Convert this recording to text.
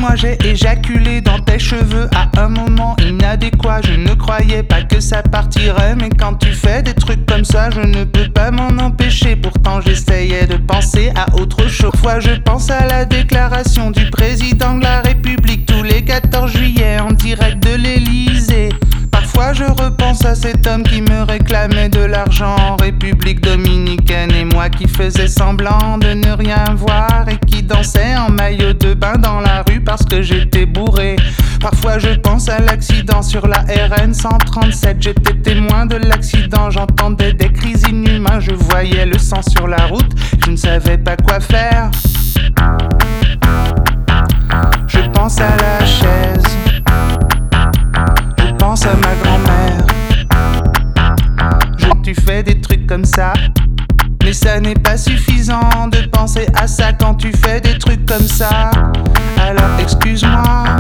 Excuse-moi, j'ai éjaculé dans tes cheveux à un moment inadéquat. Je ne croyais pas que ça partirait, mais quand tu fais des trucs comme ça, je ne peux pas m'en empêcher. Pourtant j'essayais de penser à autre chose. Parfois je pense à la déclaration du président de la République tous les 14 juillet en direct de l'Elysée. Parfois je repense à cet homme qui me réclamait de l'argent en République dominicaine, et moi qui faisais semblant de ne rien voir et qui dansais en maillot de bain dans la rue parce que j'étais bourré. Parfois je pense à l'accident sur la RN 137. J'étais témoin de l'accident, j'entendais des cris inhumains, je voyais le sang sur la route, je ne savais pas quoi faire. Je pense à la chaise, je pense à ma grand-mère. Tu fais des trucs comme ça, mais ça n'est pas suffisant de penser à ça quand tu fais des trucs comme ça. Alors excuse-moi,